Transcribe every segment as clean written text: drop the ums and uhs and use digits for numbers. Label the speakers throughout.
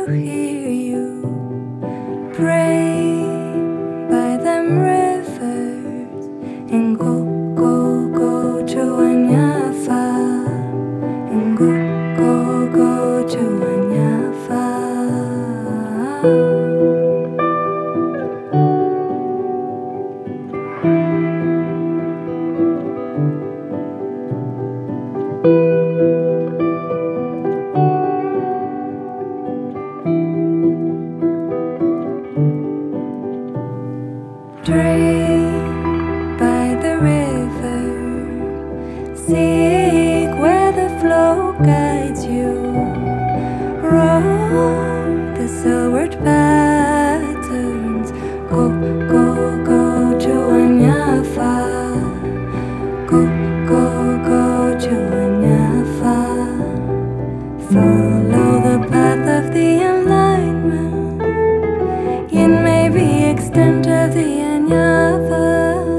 Speaker 1: to hear you pray by them rivers and go to Anyafa and go to Anyafa. Drink by the river, seek where the flow guides you. Roam the silvered patterns, go to Anyafa, go to Anyafa. Follow the path of the enlightenment, it may be extent of the Anyafa.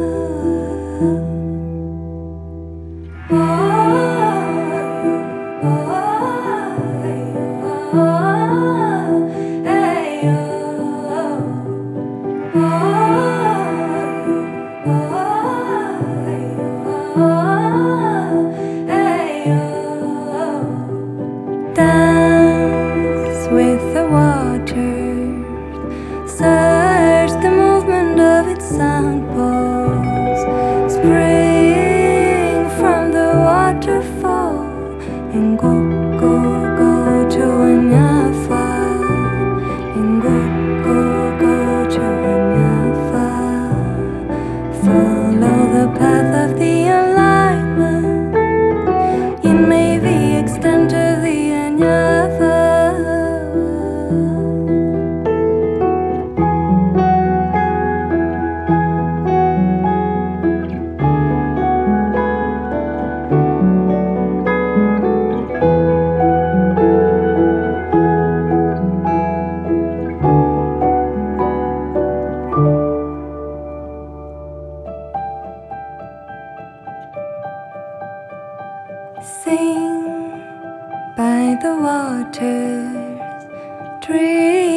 Speaker 1: Dance with the water, search the movement of its sound pulse, spring from the waterfall and go to Anyafa and go to Anyafa. Follow the path of the enlightenment, it may be extent of the Anyafa. Sing by the waters, dream